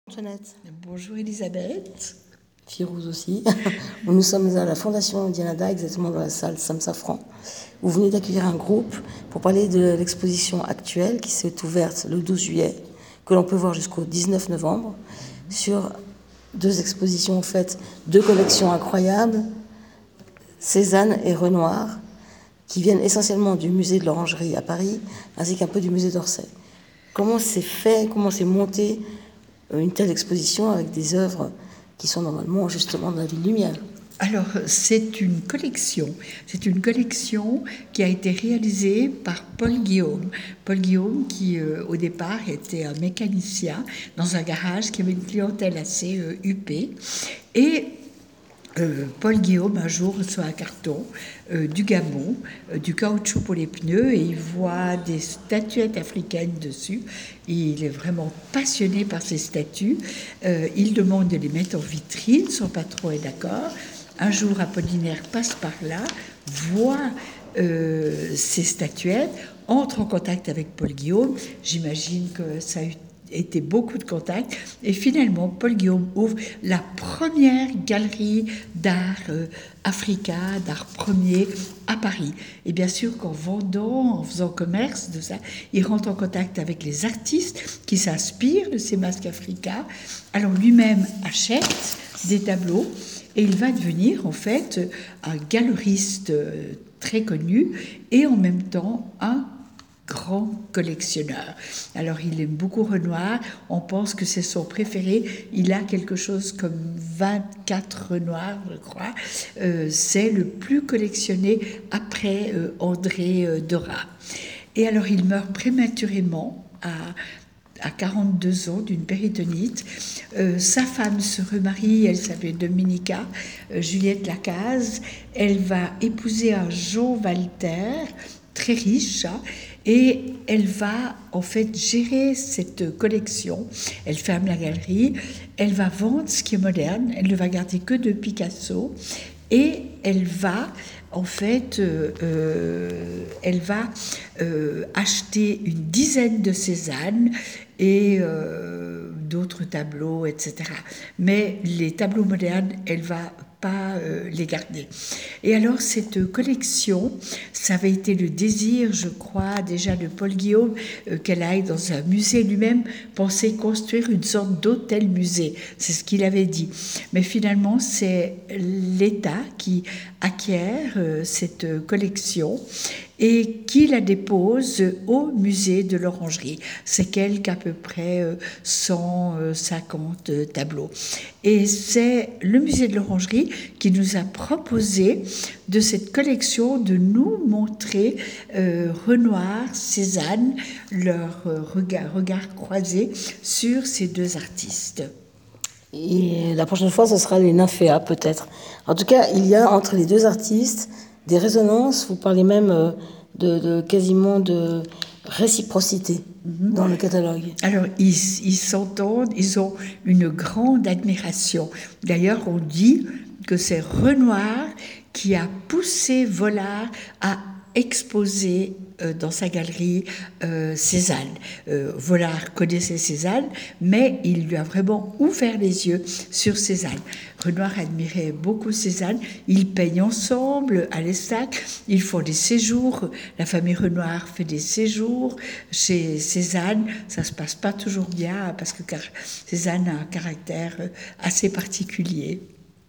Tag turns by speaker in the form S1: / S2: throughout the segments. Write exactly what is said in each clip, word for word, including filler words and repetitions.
S1: Antoinette.
S2: Bonjour Elisabeth.
S1: Firouz aussi. Nous sommes à la Fondation Dianada, exactement dans la salle Sam Safran. Vous venez d'accueillir un groupe pour parler de l'exposition actuelle qui s'est ouverte le douze juillet, que l'on peut voir jusqu'au dix-neuf novembre, sur deux expositions en fait, deux collections incroyables, Cézanne et Renoir, qui viennent essentiellement du musée de l'Orangerie à Paris, ainsi qu'un peu du musée d'Orsay. Comment c'est fait, comment c'est monté une telle exposition avec des œuvres qui sont normalement justement dans la ville lumière?
S2: Alors, c'est une collection. C'est une collection qui a été réalisée par Paul Guillaume. Paul Guillaume, qui euh, au départ était un mécanicien dans un garage, qui avait une clientèle assez euh, huppée. Et Euh, Paul Guillaume, un jour, reçoit un carton euh, du Gabon, euh, du caoutchouc pour les pneus, et il voit des statuettes africaines dessus. Il est vraiment passionné par ces statues. Euh, il demande de les mettre en vitrine, son patron est d'accord. Un jour, Apollinaire passe par là, voit euh, ces statuettes, entre en contact avec Paul Guillaume. J'imagine que ça a eu était beaucoup de contacts, et finalement Paul Guillaume ouvre la première galerie d'art euh, africain, d'art premier à Paris. Et bien sûr qu'en vendant, en faisant commerce de ça, il rentre en contact avec les artistes qui s'inspirent de ces masques africains. Alors lui-même achète des tableaux et il va devenir en fait un galeriste très connu et en même temps un grand collectionneur. Alors, il aime beaucoup Renoir. On pense que c'est son préféré. Il a quelque chose comme vingt-quatre Renoirs, je crois. Euh, c'est le plus collectionné après euh, André euh, Dora. Et alors, il meurt prématurément à à quarante-deux ans d'une péritonite. Euh, sa femme se remarie, elle s'appelait Dominica, euh, Juliette Lacaze. Elle va épouser un Jean Walter, très riche, hein, et elle va en fait gérer cette collection. Elle ferme la galerie, elle va vendre ce qui est moderne, elle ne va garder que de Picasso, et elle va en fait, euh, euh, elle va euh, acheter une dizaine de Cézanne et euh, d'autres tableaux, et cetera. Mais les tableaux modernes, elle va pas euh, les garder. Et alors cette collection, ça avait été le désir, je crois, déjà de Paul Guillaume, euh, qu'elle aille dans un musée. Lui-même pensait construire une sorte d'hôtel-musée, c'est ce qu'il avait dit. Mais finalement, c'est l'État qui acquiert euh, cette collection et qui la dépose au musée de l'Orangerie. C'est qu'à peu près cent cinquante tableaux. Et c'est le musée de l'Orangerie qui nous a proposé de cette collection de nous montrer euh, Renoir, Cézanne, leur euh, regard, regard croisé sur ces deux artistes.
S1: Et la prochaine fois, ce sera les Nymphéas, peut-être. En tout cas, il y a entre les deux artistes des résonances. Vous parlez même de, de quasiment de réciprocité mm-hmm. dans le catalogue.
S2: Alors, ils, ils s'entendent, ils ont une grande admiration. D'ailleurs, on dit que c'est Renoir qui a poussé Vollard à exposer euh, dans sa galerie euh, Cézanne. Euh, Vollard connaissait Cézanne, mais il lui a vraiment ouvert les yeux sur Cézanne. Renoir admirait beaucoup Cézanne. Ils peignent ensemble à l'Estac. Ils font des séjours. La famille Renoir fait des séjours chez Cézanne. Ça se passe pas toujours bien parce que Cézanne a un caractère assez particulier.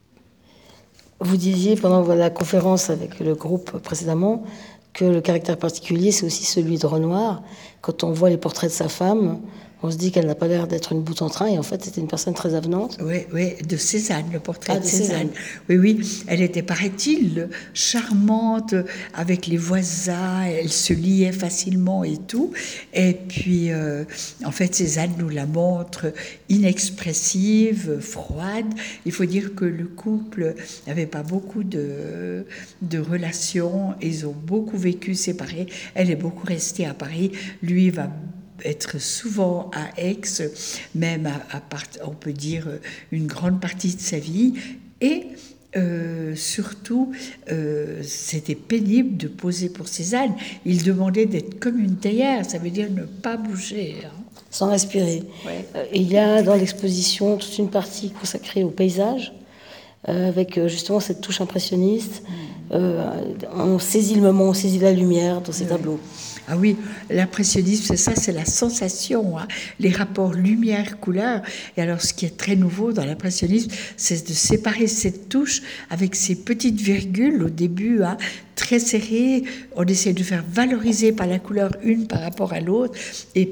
S1: Vous disiez pendant la conférence avec le groupe précédemment que le caractère particulier, c'est aussi celui de Renoir. Quand on voit les portraits de sa femme, on se dit qu'elle n'a pas l'air d'être une boute en train, et en fait, c'était une personne très avenante.
S2: Oui, oui, de Cézanne, le portrait
S1: ah,
S2: de Cézanne. Cézanne. Oui, oui, elle était, paraît-il, charmante avec les voisins, elle se liait facilement et tout. Et puis, euh, en fait, Cézanne nous la montre inexpressive, froide. Il faut dire que le couple n'avait pas beaucoup de, de relations, ils ont beaucoup vécu séparés. Elle est beaucoup restée à Paris. Lui va être souvent à Aix, même à, à part, on peut dire une grande partie de sa vie, et euh, surtout euh, c'était pénible de poser pour Cézanne. Il demandait d'être comme une théière, ça veut dire ne pas bouger, hein.
S1: sans respirer.
S2: Ouais.
S1: Euh, et il y a dans l'exposition toute une partie consacrée au paysage, euh, avec euh, justement cette touche impressionniste. Euh, on saisit le moment, on saisit la lumière dans ces
S2: Ouais.
S1: tableaux.
S2: Ah oui, l'impressionnisme, c'est ça, c'est la sensation, hein, les rapports lumière-couleur. Et alors, ce qui est très nouveau dans l'impressionnisme, c'est de séparer cette touche avec ces petites virgules au début, hein, très serrées. On essaie de faire valoriser par la couleur une par rapport à l'autre. Et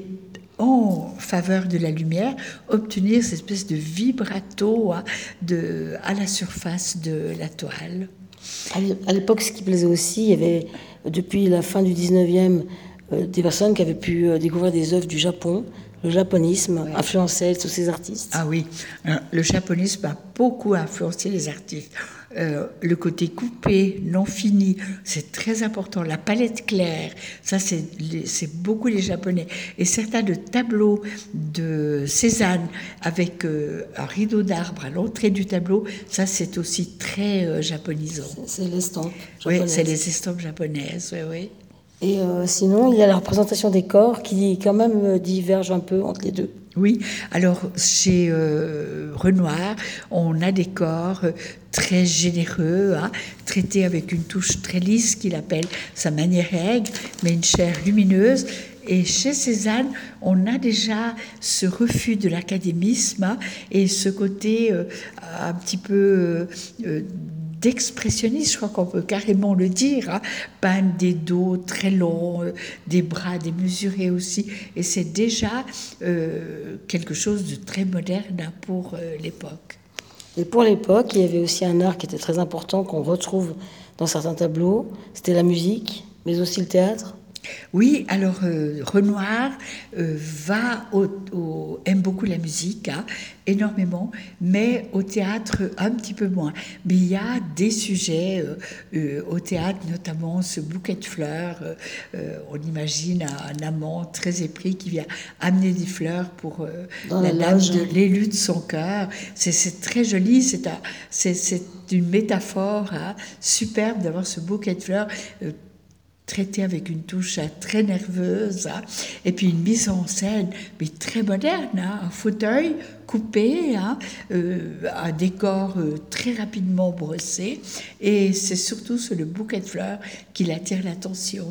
S2: en faveur de la lumière, obtenir cette espèce de vibrato, hein, de, à la surface de la toile.
S1: À l'époque, ce qui plaisait aussi, il y avait, depuis la fin du dix-neuvième, euh, des personnes qui avaient pu euh, découvrir des œuvres du Japon. Le japonisme
S2: Ouais.
S1: influençait tous ces artistes.
S2: Ah oui, alors, le japonisme a beaucoup influencé les artistes. Euh, le côté coupé, non fini, c'est très important. La palette claire, ça c'est, les, c'est beaucoup les Japonais. Et certains de tableaux de Cézanne avec euh, un rideau d'arbre à l'entrée du tableau, ça c'est aussi très euh, japonisant.
S1: C'est, c'est l'estampe
S2: Oui,
S1: japonaise.
S2: c'est les estampes japonaises, oui, oui.
S1: Et euh, sinon, il y a la représentation des corps qui quand même euh, diverge un peu entre les deux.
S2: Oui, alors chez euh, Renoir, on a des corps euh, très généreux, hein, traités avec une touche très lisse qu'il appelle sa manière aigre, mais une chair lumineuse. Et chez Cézanne, on a déjà ce refus de l'académisme, hein, et ce côté euh, un petit peu euh, euh, d'expressionniste, je crois qu'on peut carrément le dire, hein, peindre des dos très longs, euh, des bras démesurés aussi, et c'est déjà euh, quelque chose de très moderne, hein, pour euh, l'époque.
S1: Et pour l'époque, il y avait aussi un art qui était très important, qu'on retrouve dans certains tableaux, c'était la musique, mais aussi le théâtre.
S2: Oui, alors euh, Renoir euh, va au, au, aime beaucoup la musique, hein, énormément, mais au théâtre un petit peu moins. Mais il y a des sujets euh, euh, au théâtre, notamment ce bouquet de fleurs. Euh, euh, on imagine un, un amant très épris qui vient amener des fleurs pour euh, la, la dame de l'élu de son cœur. C'est, c'est très joli, c'est, un, c'est, c'est une métaphore, hein, superbe d'avoir ce bouquet de fleurs. Euh, traité avec une touche très nerveuse, hein, et puis une mise en scène mais très moderne, hein, un fauteuil coupé, hein, euh, un décor euh, très rapidement brossé, et c'est surtout sur le bouquet de fleurs qu'il attire l'attention.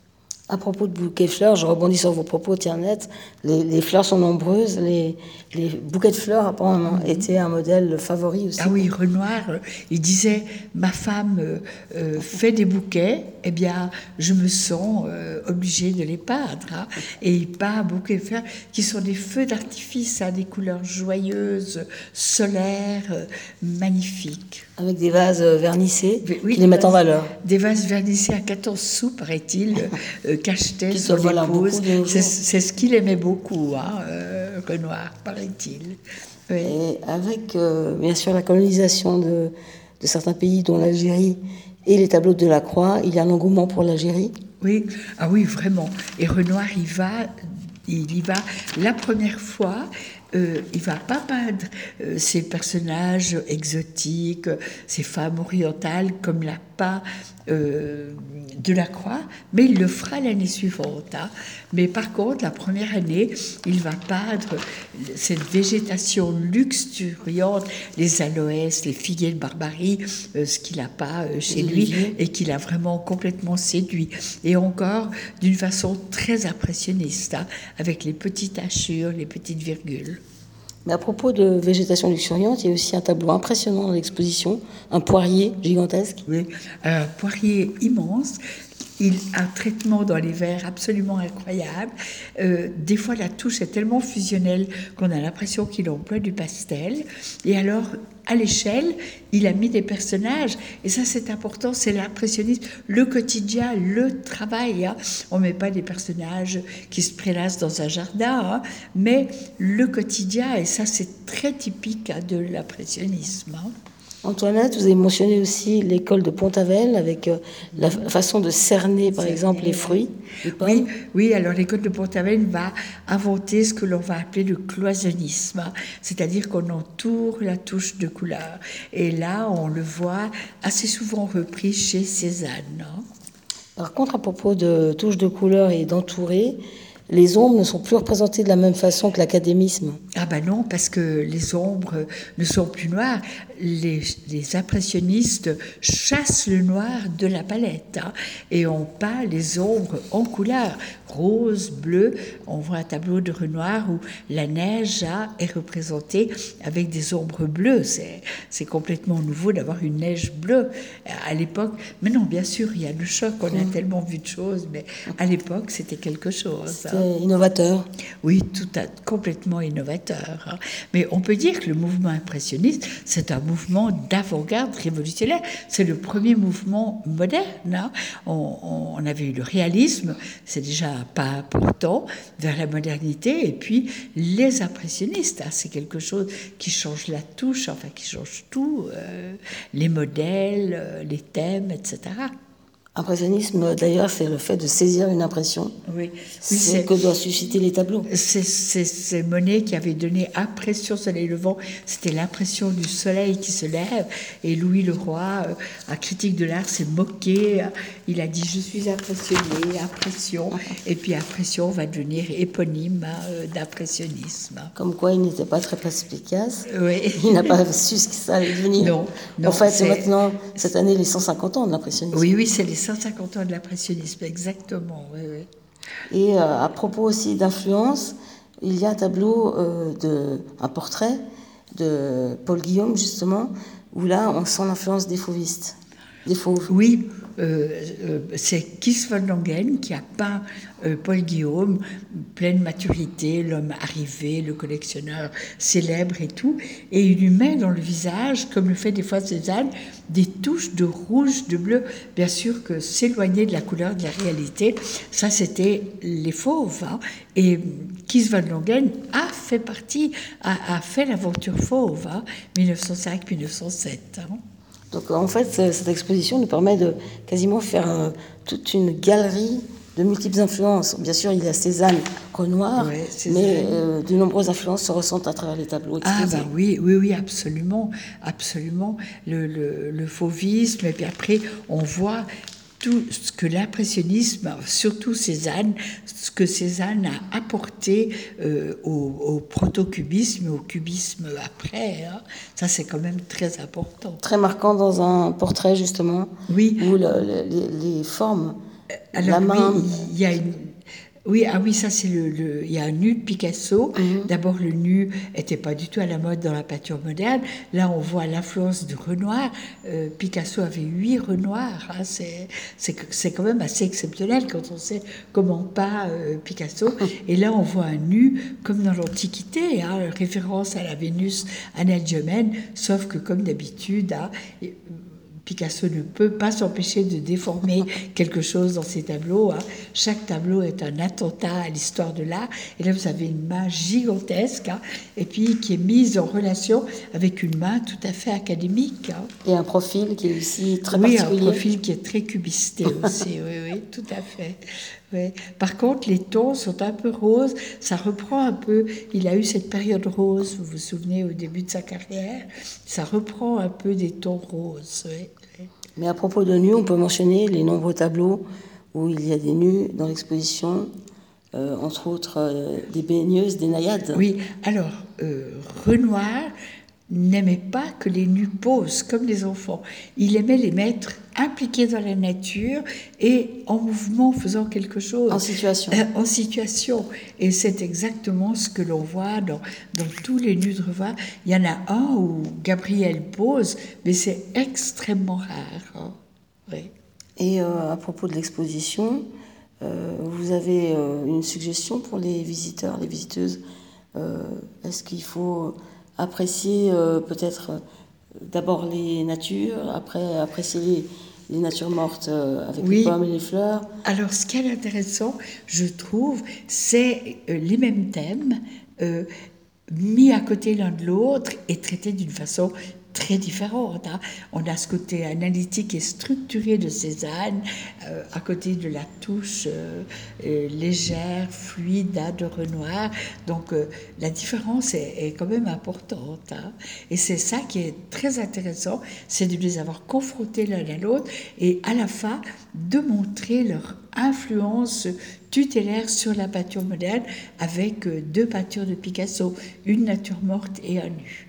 S1: À propos de bouquets de fleurs, je rebondis sur vos propos, Tiernette. Les, les fleurs sont nombreuses. Les, les bouquets de fleurs, apparemment, mmh. étaient un modèle favori aussi.
S2: Ah oui, Renoir, euh, il disait, ma femme euh, euh, fait des bouquets, eh bien, je me sens euh, obligée de les peindre. Hein. Et il peint un bouquet de fleurs qui sont des feux d'artifice, hein, des couleurs joyeuses, solaires, euh, magnifiques.
S1: Avec des vases vernissés
S2: oui,
S1: qui les mettent en valeur.
S2: Des vases vernissés à quatorze sous, paraît-il, euh, cachetés sur l'épause. C'est, c'est ce qu'il aimait beaucoup, hein, euh, Renoir, paraît-il. Oui.
S1: Et avec, euh, bien sûr, la colonisation de, de certains pays, dont l'Algérie, et les tableaux de Lacroix, il y a un engouement pour l'Algérie.
S2: Oui, ah oui, vraiment. Et Renoir, il va, il y va la première fois. Euh, il ne va pas peindre euh, ces personnages exotiques, ces femmes orientales comme l'a peint euh, Delacroix, mais il le fera l'année suivante. Hein. Mais par contre, la première année, il va peindre cette végétation luxuriante, les aloès, les figuiers de Barbarie, euh, ce qu'il n'a pas euh, chez lui et qu'il a vraiment complètement séduit. Et encore d'une façon très impressionniste, hein, avec les petites hachures, les petites virgules.
S1: Mais à propos de végétation luxuriante, il y a aussi un tableau impressionnant dans l'exposition, un poirier gigantesque.
S2: Oui, un poirier immense. Il a un traitement dans les verres absolument incroyable. Euh, des fois, la touche est tellement fusionnelle qu'on a l'impression qu'il emploie du pastel. Et alors, à l'échelle, il a mis des personnages. Et ça, c'est important, c'est l'impressionnisme, le quotidien, le travail. Hein. On ne met pas des personnages qui se prélassent dans un jardin, hein, mais le quotidien. Et ça, c'est très typique, hein, de l'impressionnisme. Hein.
S1: Antoinette, vous avez mentionné aussi l'école de Pont-Aven avec euh, la f- façon de cerner, par cerner, exemple, les fruits. Les
S2: oui, oui, alors l'école de Pont-Aven va inventer ce que l'on va appeler le cloisonnisme, hein, c'est-à-dire qu'on entoure la touche de couleur. Et là, on le voit assez souvent repris chez Cézanne. Hein.
S1: Par contre, à propos de touche de couleur et d'entourer, les ombres ne sont plus représentées de la même façon que l'académisme.
S2: Ah ben non, parce que les ombres ne sont plus noires. Les, les impressionnistes chassent le noir de la palette, hein, et on peint les ombres en couleur, rose, bleu. On voit un tableau de Renoir où la neige hein, est représentée avec des ombres bleues. C'est, c'est complètement nouveau d'avoir une neige bleue à l'époque. Mais non, bien sûr, il y a le choc, on a tellement vu de choses, mais à l'époque, c'était quelque chose.
S1: C'était
S2: hein.
S1: innovateur.
S2: Oui, tout à, complètement innovateur. hein. Mais on peut dire que le mouvement impressionniste, c'est un mouvement d'avant-garde révolutionnaire. C'est le premier mouvement moderne. hein. On, on avait eu le réalisme, c'est déjà un pas important vers la modernité, et puis les impressionnistes, hein, c'est quelque chose qui change la touche, enfin qui change tout, euh, les modèles, euh, les thèmes, et cetera.
S1: Impressionnisme, d'ailleurs, c'est le fait de saisir une impression.
S2: Oui, oui
S1: c'est,
S2: c'est
S1: ce que doivent susciter les tableaux.
S2: C'est, c'est, c'est Monet qui avait donné Impression soleil levant. C'était l'impression du soleil qui se lève. Et Louis Leroy, euh, un critique de l'art, s'est moqué. Il a dit « Je suis impressionné, impression ». Et puis impression va devenir éponyme hein, d'impressionnisme.
S1: Comme quoi, il n'était pas très perspicace.
S2: Oui.
S1: Il n'a pas su ce que ça allait devenir.
S2: Non. non
S1: en fait,
S2: c'est
S1: maintenant, cette année, les cent cinquante ans de l'impressionnisme.
S2: Oui, oui, c'est les cent cinquante ans de l'impressionnisme, exactement. Oui, oui.
S1: Et euh, à propos aussi d'influence, il y a un tableau, euh, de, un portrait de Paul Guillaume, justement, où là, on sent l'influence des fauvistes, des fauves.
S2: Oui, euh, euh, c'est Kees van Langen qui a peint euh, Paul Guillaume, pleine maturité, l'homme arrivé, le collectionneur célèbre et tout, et il lui met dans le visage, comme le fait des fois Cézanne, des touches de rouge, de bleu. Bien sûr que s'éloigner de la couleur de la réalité, ça c'était les fauves. Hein. Et Kees van Langen a fait partie, a, a fait l'aventure fauve, hein, mille neuf cent cinq mille neuf cent sept. Hein.
S1: Donc en fait, cette exposition nous permet de quasiment faire euh, toute une galerie de multiples influences. Bien sûr, il y a Cézanne, Renoir, ouais, mais euh, de nombreuses influences se ressentent à travers les tableaux exposés.
S2: Ah ben oui, oui, oui, absolument, absolument. Le, le, le fauvisme, et puis après, on voit tout ce que l'impressionnisme, surtout Cézanne, ce que Cézanne a apporté euh, au, au proto-cubisme, au cubisme après, hein. Ça c'est quand même très important.
S1: Très marquant dans un portrait justement,
S2: oui.
S1: où le, le, les, les formes,
S2: alors,
S1: la main...
S2: Oui, il y a une... Oui, ah oui, ça c'est le, le... Il y a un nu de Picasso. Mm-hmm. D'abord, le nu n'était pas du tout à la mode dans la peinture moderne. Là, on voit l'influence de Renoir. Euh, Picasso avait huit Renoirs. Hein. C'est, c'est, c'est quand même assez exceptionnel quand on sait comment peint euh, Picasso. Et là, on voit un nu comme dans l'Antiquité, hein, référence à la Vénus anadyomène, sauf que comme d'habitude... Hein, Picasso ne peut pas s'empêcher de déformer quelque chose dans ses tableaux. Hein. Chaque tableau est un attentat à l'histoire de l'art. Et là, vous avez une main gigantesque, hein, et puis qui est mise en relation avec une main tout à fait académique. Hein.
S1: Et un profil qui est aussi très
S2: oui,
S1: particulier.
S2: Oui, un profil qui est très cubisté aussi. oui, oui, tout à fait. Oui. Par contre, les tons sont un peu roses. Ça reprend un peu... Il a eu cette période rose, vous vous souvenez, au début de sa carrière. Ça reprend un peu des tons roses. Oui.
S1: Mais à propos de nus, on peut mentionner les nombreux tableaux où il y a des nus dans l'exposition, euh, entre autres euh, des baigneuses, des naïades.
S2: Oui, alors, euh, Renoir n'aimait pas que les nus posent comme les enfants. Il aimait les mettre impliqués dans la nature et en mouvement, faisant quelque chose.
S1: En situation.
S2: Euh, en situation. Et c'est exactement ce que l'on voit dans, dans tous les nus de Renoir. Il y en a un où Gabriel pose, mais c'est extrêmement rare. Hein. Oui.
S1: Et euh, à propos de l'exposition, euh, vous avez euh, une suggestion pour les visiteurs, les visiteuses. Euh, est-ce qu'il faut apprécier euh, peut-être euh, d'abord les natures, après apprécier les, les natures mortes euh, avec oui. les pommes et les fleurs?
S2: Alors, ce qui est intéressant, je trouve, c'est euh, les mêmes thèmes euh, mis à côté l'un de l'autre et traités d'une façon très différentes. Hein. On a ce côté analytique et structuré de Cézanne, euh, à côté de la touche euh, euh, légère, fluide hein, de Renoir. Donc euh, la différence est, est quand même importante. Hein. Et c'est ça qui est très intéressant, c'est de les avoir confrontés l'un à l'autre et à la fin de montrer leur influence tutélaire sur la peinture moderne avec euh, deux peintures de Picasso, une nature morte et un nu.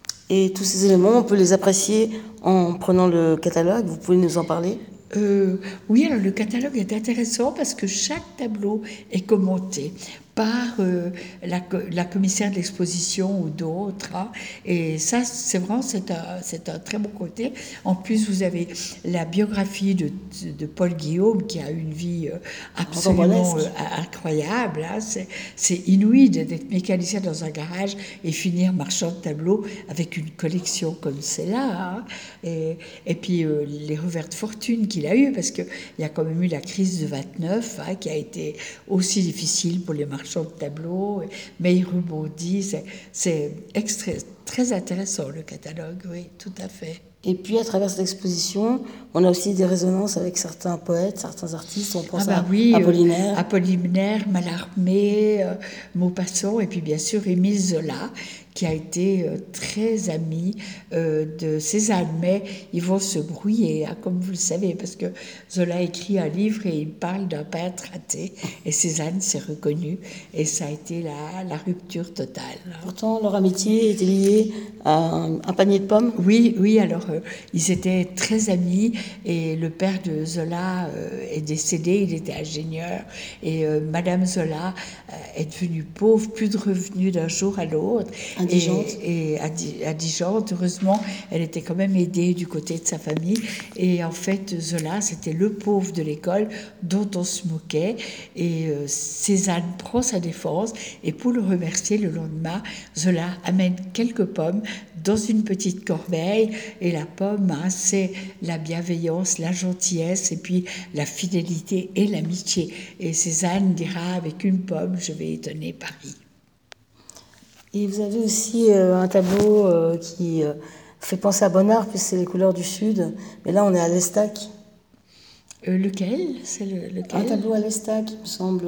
S1: Et tous ces éléments, on peut les apprécier en prenant le catalogue. Vous pouvez nous en parler ?
S2: Euh, oui, alors le catalogue est intéressant parce que chaque tableau est commenté par euh, la, la commissaire de l'exposition ou d'autres. Hein, et ça, c'est vraiment c'est un, c'est un très bon côté. En plus, vous avez la biographie de, de Paul Guillaume qui a une vie euh, absolument euh, incroyable. Hein, c'est, c'est inouï d'être mécanicien dans un garage et finir marchand de tableaux avec une collection comme celle-là. Hein, et, et puis euh, les revers de fortune qu'il a eu, parce qu'il y a quand même eu la crise de vingt-neuf hein, qui a été aussi difficile pour les marchands de tableaux, mais il rebondit. C'est, c'est extra, très intéressant le catalogue, oui, tout à fait.
S1: Et puis, à travers cette exposition, on a aussi des résonances avec certains poètes, certains artistes. On pense
S2: ah bah oui,
S1: à Apollinaire.
S2: Euh, Apollinaire, Mallarmé, euh, Maupassant, et puis bien sûr Émile Zola, qui a été euh, très ami euh, de Cézanne. Mais ils vont se brouiller, hein, comme vous le savez, parce que Zola écrit un livre et il parle d'un peintre raté, et Cézanne s'est reconnue, et ça a été la, la rupture totale.
S1: Pourtant, leur amitié était liée à un, un panier de pommes.
S2: Oui, oui, alors euh, ils étaient très amis, et le père de Zola euh, est décédé, il était ingénieur, et euh, Madame Zola euh, est devenue pauvre, plus de revenus d'un jour à l'autre.
S1: Indigente.
S2: Et, et indigente, heureusement, elle était quand même aidée du côté de sa famille. Et en fait, Zola, c'était le pauvre de l'école dont on se moquait. Et euh, Cézanne prend sa défense, et pour le remercier, le lendemain, Zola amène quelques pommes dans une petite corbeille, et la pomme, hein, c'est la bienveillance, la gentillesse, et puis la fidélité et l'amitié. Et Cézanne dira, avec une pomme, je vais étonner Paris.
S1: Et vous avez aussi euh, un tableau euh, qui euh, fait penser à Bonnard, puisque c'est les couleurs du Sud, mais là on est à l'Estac.
S2: Euh, lequel c'est le, lequel
S1: Un tableau à l'Estac, il me semble.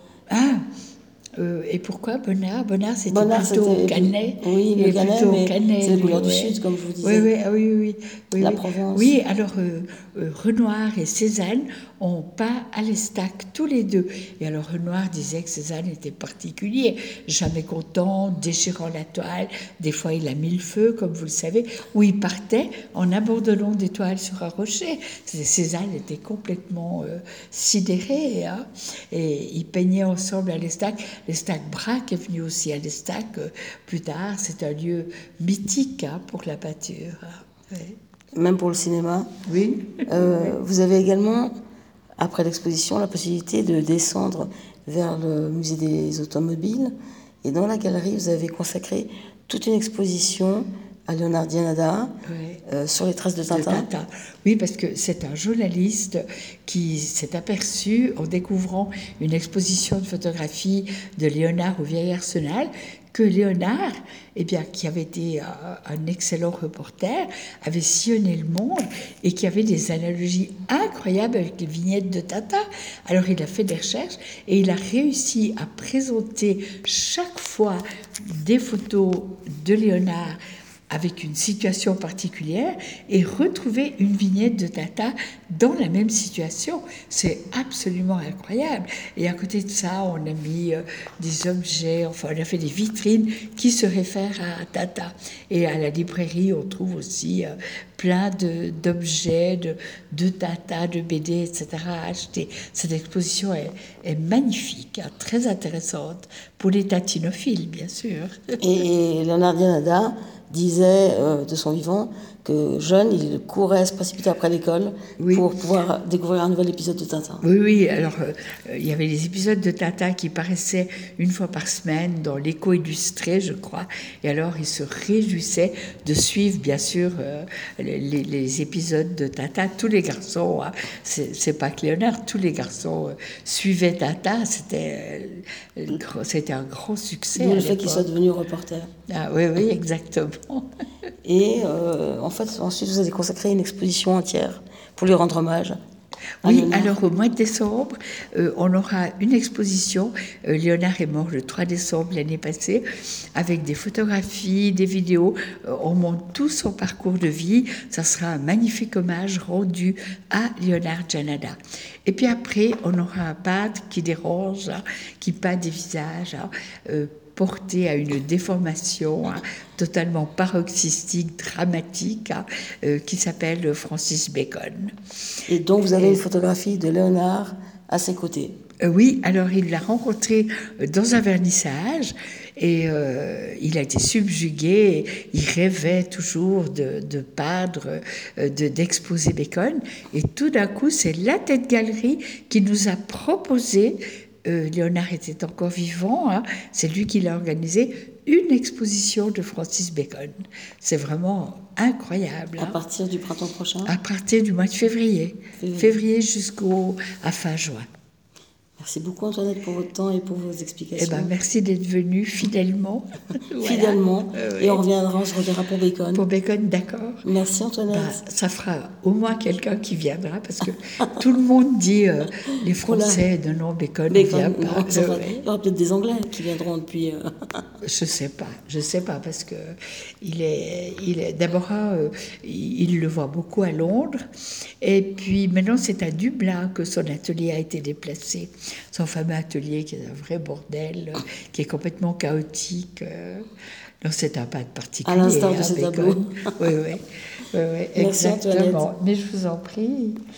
S2: Ah Euh, et pourquoi Bonnard Bonnard, c'était
S1: Bonnard,
S2: plutôt
S1: c'était,
S2: Canet.
S1: Oui, le Canet, mais
S2: Canet,
S1: c'est les couleurs
S2: ouais.
S1: du Sud, comme je vous disais.
S2: Oui, oui, oui, oui, oui.
S1: La
S2: oui.
S1: Provence.
S2: Oui, alors euh, euh, Renoir et Cézanne ont peint à l'Estac, tous les deux. Et alors Renoir disait que Cézanne était particulier, jamais content, déchirant la toile. Des fois, il a mis le feu, comme vous le savez, où il partait en abandonnant des toiles sur un rocher. Cézanne était complètement euh, sidéré. Hein, et ils peignaient ensemble à l'Estac. L'Estac Braque est venu aussi à l'Estac euh, plus tard. C'est un lieu mythique hein, pour la peinture. Hein. Ouais.
S1: Même pour le cinéma.
S2: Oui.
S1: Euh, vous avez également, après l'exposition, la possibilité de descendre vers le musée des automobiles. Et dans la galerie, vous avez consacré toute une exposition à Léonard Dianada,
S2: ouais.
S1: euh, sur les traces de Tintin.
S2: de Tintin. Oui, parce que c'est un journaliste qui s'est aperçu, en découvrant une exposition de photographie de Léonard au Vieil Arsenal, que Léonard, eh bien, qui avait été un, un excellent reporter, avait sillonné le monde et qui avait des analogies incroyables avec les vignettes de Tintin. Alors il a fait des recherches et il a réussi à présenter chaque fois des photos de Léonard avec une situation particulière et retrouver une vignette de Tintin dans la même situation. C'est absolument incroyable. Et à côté de ça, on a mis euh, des objets, enfin on a fait des vitrines qui se réfèrent à Tintin. Et à la librairie, on trouve aussi euh, plein de, d'objets, de, de Tintin, de B D, et cetera à acheter. Cette exposition est, est magnifique, hein, très intéressante pour les tatinophiles, bien sûr.
S1: Et Léonard Dianada disait euh, de son vivant que jeune, il courait, se précipitait après l'école oui. pour pouvoir découvrir un nouvel épisode de Tintin.
S2: Oui, oui, alors euh, il y avait des épisodes de Tintin qui paraissaient une fois par semaine dans l'Écho illustré, je crois, et alors il se réjouissait de suivre, bien sûr, euh, les, les épisodes de Tintin. Tous les garçons, hein, c'est, c'est pas que Léonard, tous les garçons euh, suivaient Tintin, c'était, euh, c'était un grand succès.
S1: D'où le fait qu'il soit devenu reporter.
S2: Ah oui, oui, exactement.
S1: Et euh, en fait, ensuite, vous avez consacré une exposition entière pour lui rendre hommage.
S2: Oui, alors au mois de décembre, euh, on aura une exposition. Euh, Léonard est mort le trois décembre l'année passée, avec des photographies, des vidéos. Euh, on montre tout son parcours de vie. Ça sera un magnifique hommage rendu à Léonard Janada. Et puis après, on aura un peintre qui dérange, hein, qui peint des visages, hein, euh, porté à une déformation hein, totalement paroxystique, dramatique, hein, euh, qui s'appelle Francis Bacon.
S1: Et donc, vous avez Et... une photographie de Léonard à ses côtés.
S2: Euh, oui, alors il l'a rencontré dans un vernissage et euh, il a été subjugué. Il rêvait toujours de, de peindre, de, d'exposer Bacon. Et tout d'un coup, c'est la Tête Galerie qui nous a proposé, euh, Léonard était encore vivant, hein, c'est lui qui l'a organisé, une exposition de Francis Bacon. C'est vraiment incroyable.
S1: À
S2: hein.
S1: partir du printemps prochain ?
S2: À partir du mois de février. Février, février jusqu'au à fin juin.
S1: Merci beaucoup Antoinette pour votre temps et pour vos explications.
S2: Eh ben, merci d'être venue fidèlement.
S1: Voilà. Fidèlement. Euh, et oui. on reviendra, on se reverra pour Bacon.
S2: Pour Bacon, d'accord.
S1: Merci Antoinette.
S2: Ben, ça fera au moins quelqu'un qui viendra parce que tout le monde dit euh, les Français de non Bacon ne vient pas.
S1: Non, euh, ouais. Il y aura peut-être des Anglais qui viendront depuis. Euh...
S2: Je sais pas, je sais pas parce que il est, il est d'abord euh, il, il le voit beaucoup à Londres et puis maintenant c'est à Dublin que son atelier a été déplacé. Son fameux atelier qui est un vrai bordel, euh, qui est complètement chaotique. Euh, non, c'est un peintre particulier.
S1: À l'instar de
S2: hein,
S1: ces
S2: Bacon.
S1: tableaux.
S2: Oui, oui, oui, oui exactement. Mais je vous en prie.